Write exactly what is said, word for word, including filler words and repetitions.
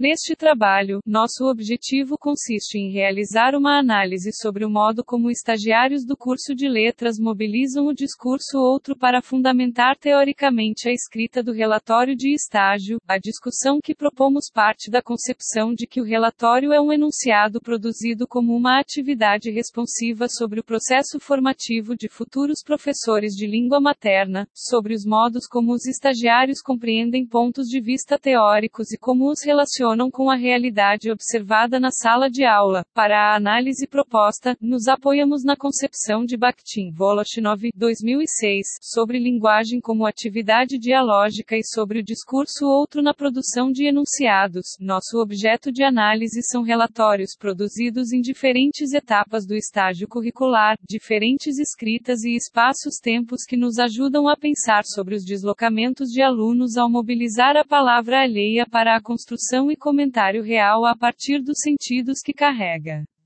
Neste trabalho, nosso objetivo consiste em realizar uma análise sobre o modo como estagiários do curso de letras mobilizam o discurso outro para fundamentar teoricamente a escrita do relatório de estágio. A discussão que propomos parte da concepção de que o relatório é um enunciado produzido como uma atividade responsiva sobre o processo formativo de futuros professores de língua materna, sobre os modos como os estagiários compreendem pontos de vista teóricos e como os relacionam com a realidade observada na sala de aula. Para a análise proposta, nos apoiamos na concepção de Bakhtin Voloshinov, dois mil e seis, sobre linguagem como atividade dialógica e sobre o discurso outro na produção de enunciados. Nosso objeto de análise são relatórios produzidos em diferentes etapas do estágio curricular, diferentes escritas e espaços-tempos que nos ajudam a pensar sobre os deslocamentos de alunos ao mobilizar a palavra alheia para a construção e comentário real a partir dos sentidos que carrega.